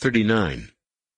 39.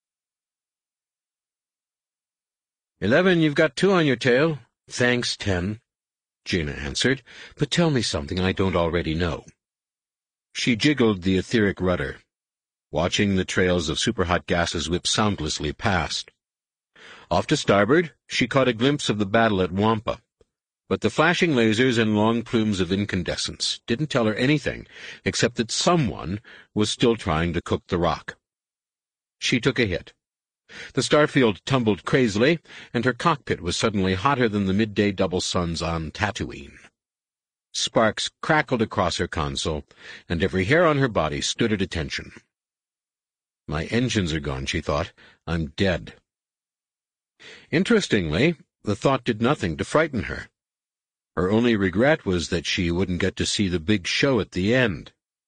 11, you've got 2 on your tail. Thanks, 10, Jaina answered. But tell me something I don't already know. She jiggled the etheric rudder, watching the trails of superhot gases whip soundlessly past. Off to starboard, she caught a glimpse of the battle at Wampa, but the flashing lasers and long plumes of incandescence didn't tell her anything except that someone was still trying to cook the rock. She took a hit. The starfield tumbled crazily, and her cockpit was suddenly hotter than the midday double suns on Tatooine. Sparks crackled across her console, and every hair on her body stood at attention. My engines are gone, she thought. I'm dead. Interestingly, the thought did nothing to frighten her. Her only regret was that she wouldn't get to see the big show at the end.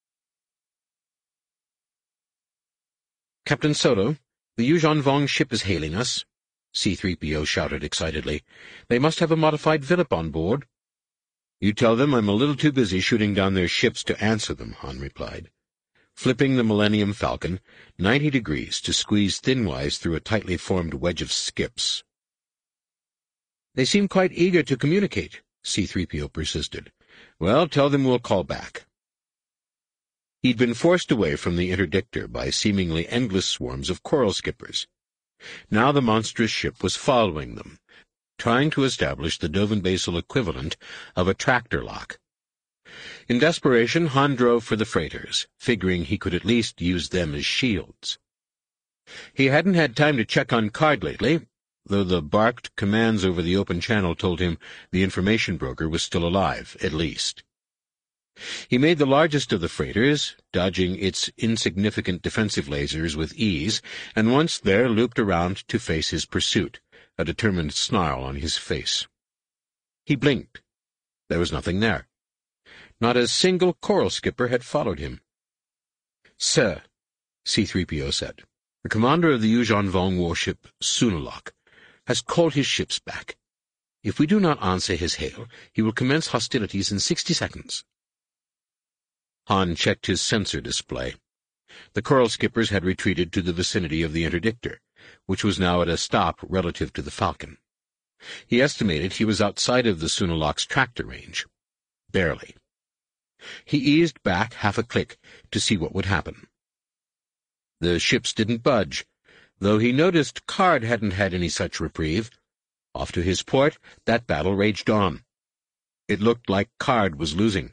Captain Solo, the Yuuzhan Vong ship is hailing us, C-3PO shouted excitedly. They must have a modified Villip on board. You tell them I'm a little too busy shooting down their ships to answer them, Han replied, flipping the Millennium Falcon 90 degrees to squeeze thinwise through a tightly formed wedge of skips. They seem quite eager to communicate, C-3PO persisted. Well, tell them we'll call back. He'd been forced away from the interdictor by seemingly endless swarms of coral skippers. Now the monstrous ship was following them, trying to establish the Dovin Basel equivalent of a tractor lock. In desperation, Han drove for the freighters, figuring he could at least use them as shields. He hadn't had time to check on Card lately, though the barked commands over the open channel told him the information broker was still alive, at least. He made the largest of the freighters, dodging its insignificant defensive lasers with ease, and once there looped around to face his pursuit, a determined snarl on his face. He blinked. There was nothing there. Not a single coral skipper had followed him. Sir, C-3PO said, the commander of the Yuuzhan Vong warship, Sunalak, has called his ships back. If we do not answer his hail, he will commence hostilities in 60 seconds. Han checked his sensor display. The coral skippers had retreated to the vicinity of the interdictor, which was now at a stop relative to the Falcon. He estimated he was outside of the Sunalak's tractor range. Barely. He eased back half a click to see what would happen. The ships didn't budge, though he noticed Card hadn't had any such reprieve. Off to his port, that battle raged on. It looked like Card was losing.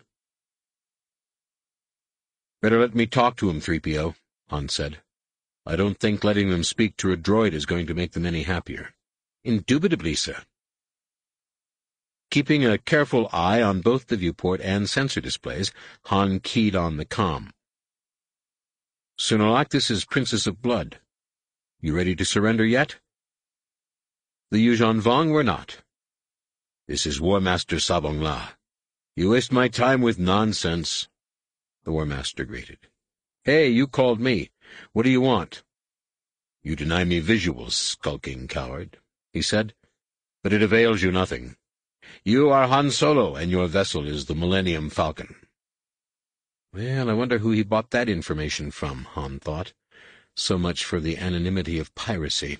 Better let me talk to him, 3PO, Han said. I don't think letting them speak to a droid is going to make them any happier. Indubitably, sir. Keeping a careful eye on both the viewport and sensor displays, Han keyed on the comm. Sunalak, this is Princess of Blood. You ready to surrender yet? The Yuuzhan Vong were not. This is War Master Sabong La. You waste my time with nonsense. The War Master grated. Hey, you called me. What do you want? You deny me visuals, skulking coward, he said, but it avails you nothing. You are Han Solo, and your vessel is the Millennium Falcon. Well, I wonder who he bought that information from, Han thought. So much for the anonymity of piracy.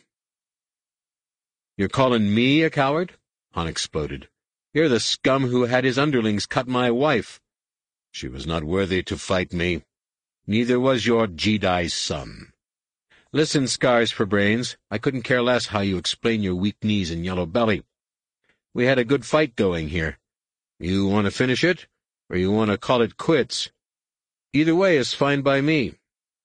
You're calling me a coward? Han exploded. You're the scum who had his underlings cut my wife. She was not worthy to fight me. Neither was your Jedi's son. Listen, Scars for Brains, I couldn't care less how you explain your weak knees and yellow belly. We had a good fight going here. You want to finish it, or you want to call it quits? Either way is fine by me.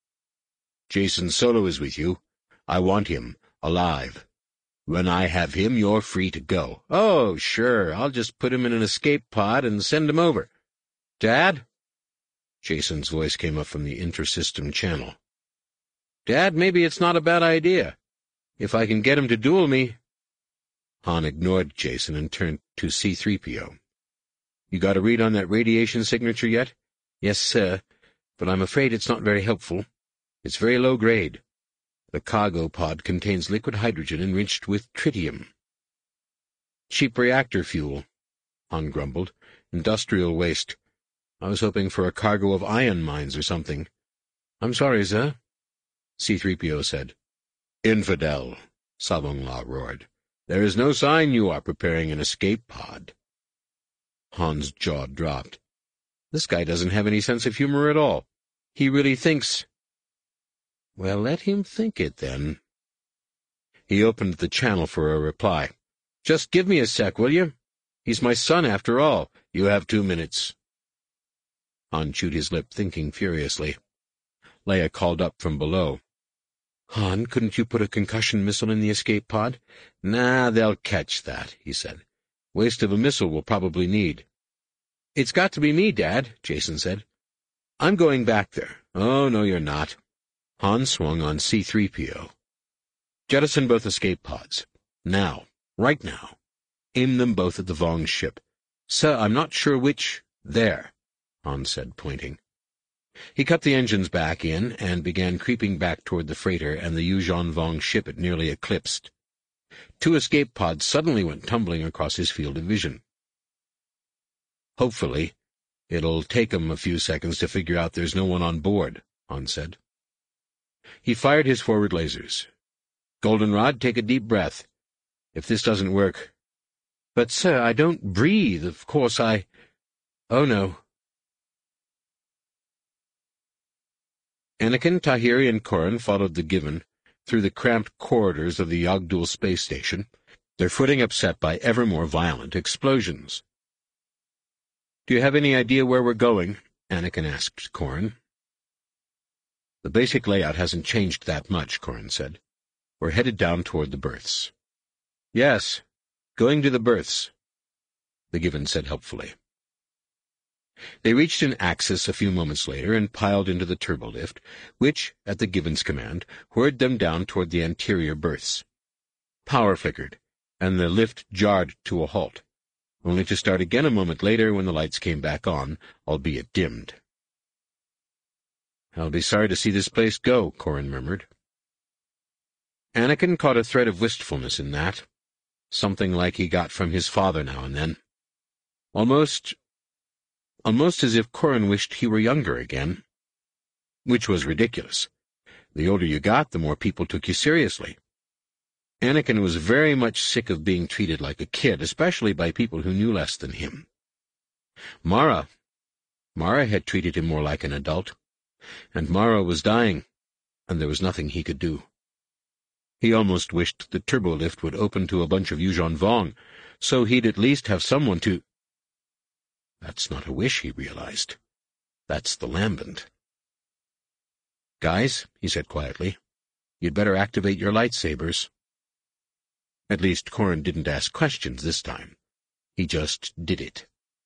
Jacen Solo is with you. I want him, alive. When I have him, you're free to go. Oh, sure, I'll just put him in an escape pod and send him over. Dad? Jason's voice came up from the inter-system channel. Dad, maybe it's not a bad idea. If I can get him to duel me... Han ignored Jacen and turned to C-3PO. You got a read on that radiation signature yet? Yes, sir, but I'm afraid it's not very helpful. It's very low grade. The cargo pod contains liquid hydrogen enriched with tritium. Cheap reactor fuel, Han grumbled. Industrial waste. I was hoping for a cargo of ion mines or something. I'm sorry, sir. C-3PO said. "Infidel," Savong-La roared. "There is no sign you are preparing an escape pod." Han's jaw dropped. This guy doesn't have any sense of humor at all. He really thinks... Well, let him think it, then. He opened the channel for a reply. "Just give me a sec, will you? He's my son, after all. You have 2 minutes." Han chewed his lip, thinking furiously. Leia called up from below. "Han, couldn't you put a concussion missile in the escape pod?" "Nah, they'll catch that," he said. "Waste of a missile we'll probably need." "It's got to be me, Dad," Jason said. "I'm going back there." "Oh, no, you're not." Han swung on C-3PO. "Jettison both escape pods. Now. Right now. Aim them both at the Vong ship. Sir, I'm not sure which—" "There," Han said, pointing. He cut the engines back in and began creeping back toward the freighter and the Yuuzhan Vong ship it nearly eclipsed. 2 escape pods suddenly went tumbling across his field of vision. "Hopefully, it'll take 'em a few seconds to figure out there's no one on board," Han said. He fired his forward lasers. "Goldenrod, take a deep breath. If this doesn't work—" "But, sir, I don't breathe. Of course I—" "Oh, no." Anakin, Tahiri, and Corran followed the Given through the cramped corridors of the Yogdul space station, their footing upset by ever more violent explosions. "Do you have any idea where we're going?" Anakin asked Corran. "The basic layout hasn't changed that much," Corran said. "We're headed down toward the berths." "Yes, going to the berths," the Given said helpfully. They reached an axis a few moments later and piled into the turbolift, which, at the Given's command, whirred them down toward the anterior berths. Power flickered, and the lift jarred to a halt, only to start again a moment later when the lights came back on, albeit dimmed. "I'll be sorry to see this place go," Corran murmured. Anakin caught a thread of wistfulness in that, something like he got from his father now and then. Almost as if Corran wished he were younger again. Which was ridiculous. The older you got, the more people took you seriously. Anakin was very much sick of being treated like a kid, especially by people who knew less than him. Mara had treated him more like an adult, and Mara was dying, and there was nothing he could do. He almost wished the turbolift would open to a bunch of Yuuzhan Vong, so he'd at least have someone to— That's not a wish, he realized. That's the lambent. "Guys," he said quietly, "you'd better activate your lightsabers." At least Corran didn't ask questions this time. He just did it.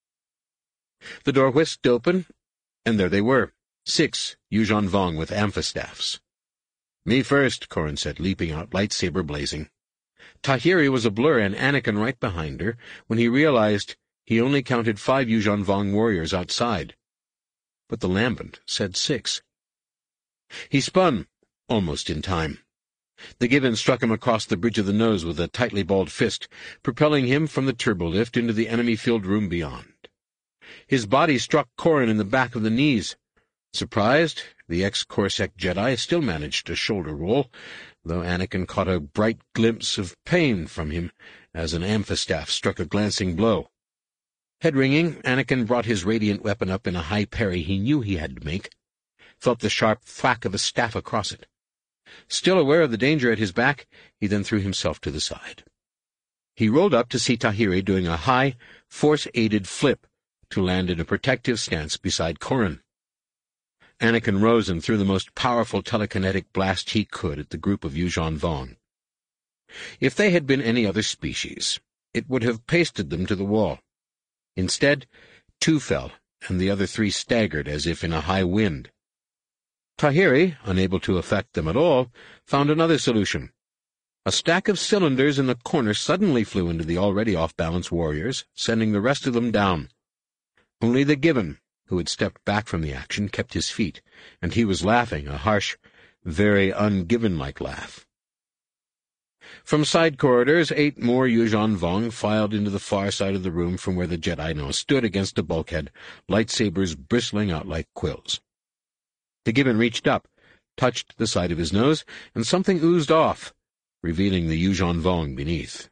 The door whisked open, and there they were, 6 Yuuzhan Vong with amphistaffs. "Me first," Corran said, leaping out, lightsaber blazing. Tahiri was a blur and Anakin right behind her when he realized he only counted 5 Yuuzhan Vong warriors outside. But the lambent said 6. He spun, almost in time. The Given struck him across the bridge of the nose with a tightly balled fist, propelling him from the turbolift into the enemy-filled room beyond. His body struck Corran in the back of the knees. Surprised, the ex-Corsac Jedi still managed a shoulder roll, though Anakin caught a bright glimpse of pain from him as an amphistaff struck a glancing blow. Head-ringing, Anakin brought his radiant weapon up in a high parry he knew he had to make, felt the sharp thwack of a staff across it. Still aware of the danger at his back, he then threw himself to the side. He rolled up to see Tahiri doing a high, force-aided flip to land in a protective stance beside Corran. Anakin rose and threw the most powerful telekinetic blast he could at the group of Yuuzhan Vong. If they had been any other species, it would have pasted them to the wall. Instead, 2 fell, and the other 3 staggered as if in a high wind. Tahiri, unable to affect them at all, found another solution. A stack of cylinders in the corner suddenly flew into the already off-balance warriors, sending the rest of them down. Only the Given, who had stepped back from the action, kept his feet, and he was laughing, a harsh, very un-Given-like laugh. From side corridors, 8 more Yuuzhan Vong filed into the far side of the room from where the Jedi now stood against a bulkhead, lightsabers bristling out like quills. The Given reached up, touched the side of his nose, and something oozed off, revealing the Yuuzhan Vong beneath.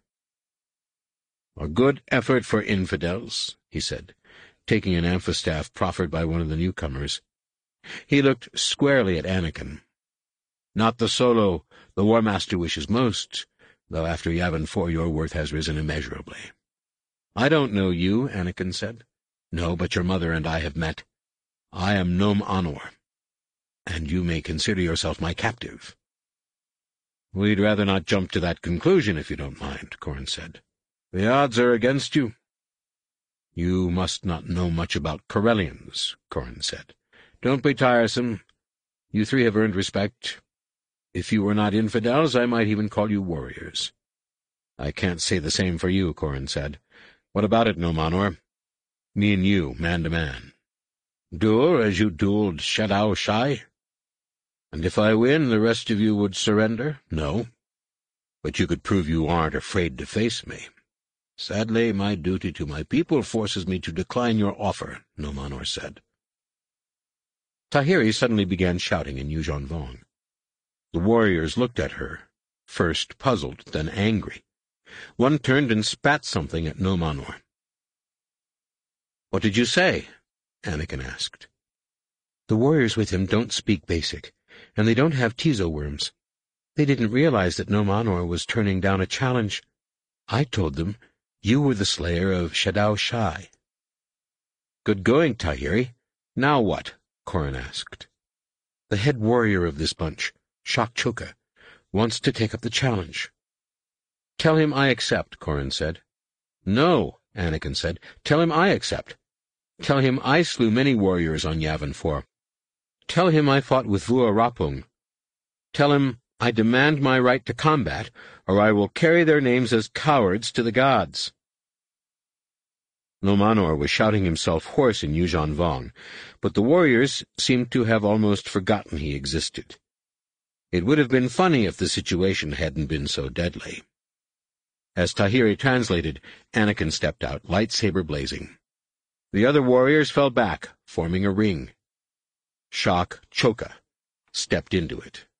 "A good effort for infidels," he said, taking an amphistaff proffered by one of the newcomers. He looked squarely at Anakin. "Not the solo the War Master wishes most, though after Yavin 4 your worth has risen immeasurably." "I don't know you," Anakin said. "No, but your mother and I have met. I am Nom Anor, and you may consider yourself my captive." "We'd rather not jump to that conclusion, if you don't mind," Corran said. "The odds are against you." "You must not know much about Corellians," Corran said. "Don't be tiresome. You three have earned respect. If you were not infidels, I might even call you warriors." "I can't say the same for you," Corran said. "What about it, Nom Anor? Me and you, man to man. Duel as you dueled Shadao Shai? And if I win, the rest of you would surrender? No. But you could prove you aren't afraid to face me." "Sadly, my duty to my people forces me to decline your offer," Nom Anor said. Tahiri suddenly began shouting in Yuuzhan Vong. The warriors looked at her, first puzzled, then angry. One turned and spat something at Nom Anor. "What did you say?" Anakin asked. "The warriors with him don't speak basic, and they don't have Tizo worms. They didn't realize that Nom Anor was turning down a challenge. I told them you were the slayer of Shadao Shai." "Good going, Tahiri. Now what?" Corran asked. "The head warrior of this bunch, Shok Choka, wants to take up the challenge." "Tell him I accept," Corran said. "No," Anakin said. "Tell him I accept. Tell him I slew many warriors on Yavin 4. Tell him I fought with Vua Rapung. Tell him I demand my right to combat, or I will carry their names as cowards to the gods." Nom Anor was shouting himself hoarse in Yuuzhan Vong, but the warriors seemed to have almost forgotten he existed. It would have been funny if the situation hadn't been so deadly. As Tahiri translated, Anakin stepped out, lightsaber blazing. The other warriors fell back, forming a ring. Shok Choka stepped into it.